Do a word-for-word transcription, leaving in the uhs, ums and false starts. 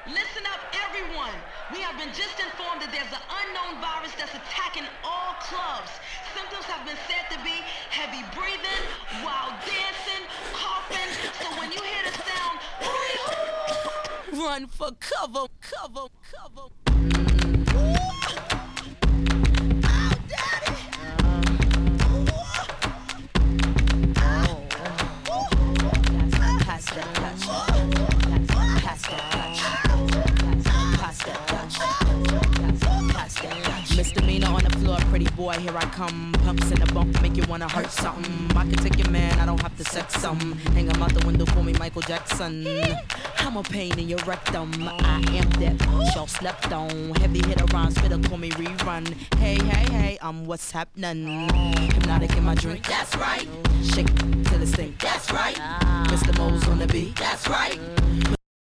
Listen up, everyone. We have been just informed that there's an unknown virus that's attacking all clubs. Symptoms have been said to be heavy breathing, wild dancing, coughing. So when you hear the sound, hurry, run for cover, cover, cover. Oh, daddy. Pass that touch. Pass that touch. Pass that touch. Pass that touch. Misdemeanor on the floor, pretty boy, here I come. Pumps in the bump, make you wanna hurt something. I can take your man, I don't have to sex some. Hang him out the window, call me Michael Jackson. I'm a pain in your rectum. I am that bitch y'all slept on. Heavy hitter rhymes, fitter call me rerun. Hey, hey, hey, I'm what's happening. Hypnotic in my drink, that's right. Shake till it stink, that's right. Mister Mo's on the beat, that's right.